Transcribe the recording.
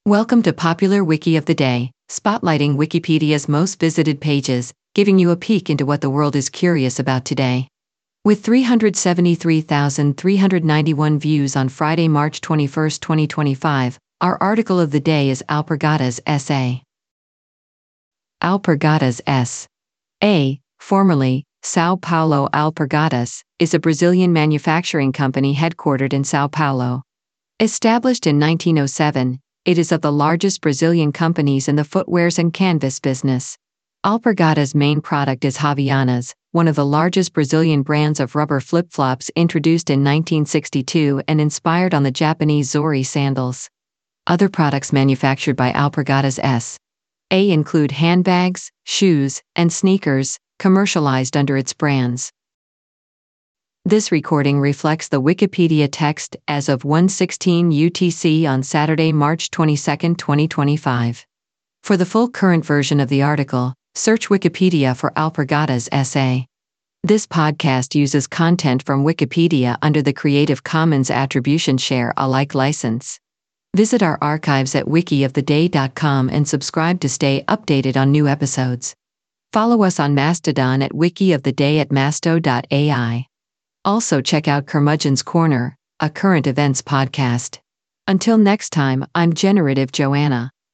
Welcome to Popular Wiki of the Day, spotlighting Wikipedia's most visited pages, giving you a peek into what the world is curious about today. With 373,391 views on Friday, March 21, 2025, our article of the day is Alpargatas S.A. Alpargatas S.A., formerly São Paulo Alpargatas, is a Brazilian manufacturing company headquartered in São Paulo. Established in 1907, it is of the largest Brazilian companies in the footwears and canvas business. Alpargatas' main product is Havaianas, one of the largest Brazilian brands of rubber flip-flops introduced in 1962 and inspired on the Japanese Zori sandals. Other products manufactured by Alpargatas S.A. include handbags, shoes, and sneakers, commercialized under its brands. This recording reflects the Wikipedia text as of 1:16 UTC on Saturday, March 22, 2025. For the full current version of the article, search Wikipedia for Alpargatas S.A. This podcast uses content from Wikipedia under the Creative Commons Attribution Share Alike license. Visit our archives at wikioftheday.com and subscribe to stay updated on new episodes. Follow us on Mastodon at wikioftheday@masto.ai. Also check out Curmudgeon's Corner, a current events podcast. Until next time, I'm Generative Joanna.